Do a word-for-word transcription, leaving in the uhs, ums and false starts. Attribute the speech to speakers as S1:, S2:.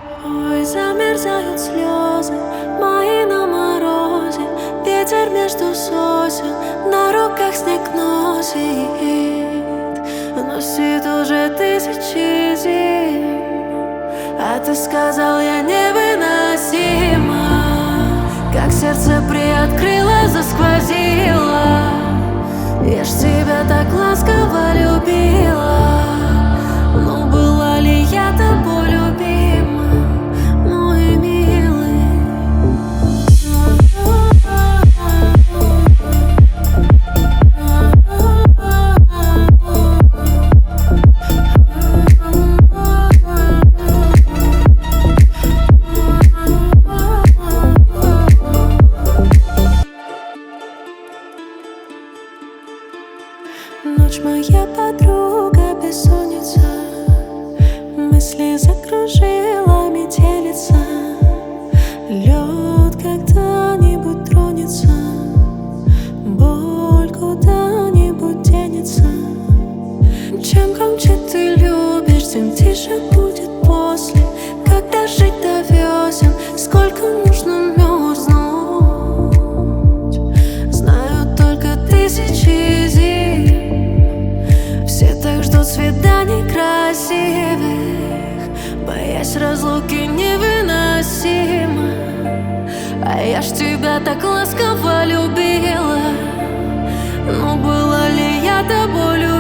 S1: Ой, замерзают слезы мои на морозе. Ветер между сосен, на руках снег носит. Носит уже тысячи зим, а ты сказал, я невыносима. Как сердце приоткрыло, засквозило. Я ж тебя так ласково любила. Но была ли я тобой любима, мой милый? Ночь моя подруга, бессонница. Мысли закружила метелица. Лед когда-нибудь тронется, боль куда-нибудь денется. Чем громче ты любишь, тем тише будет после. Когда жить до весен, сколько нужно мерзнуть, знают только тысячи зим. Все так ждут свиданий красивых, боясь разлуки невыносимо. А я ж тебя так ласково любила. Но была ли я тобой любима?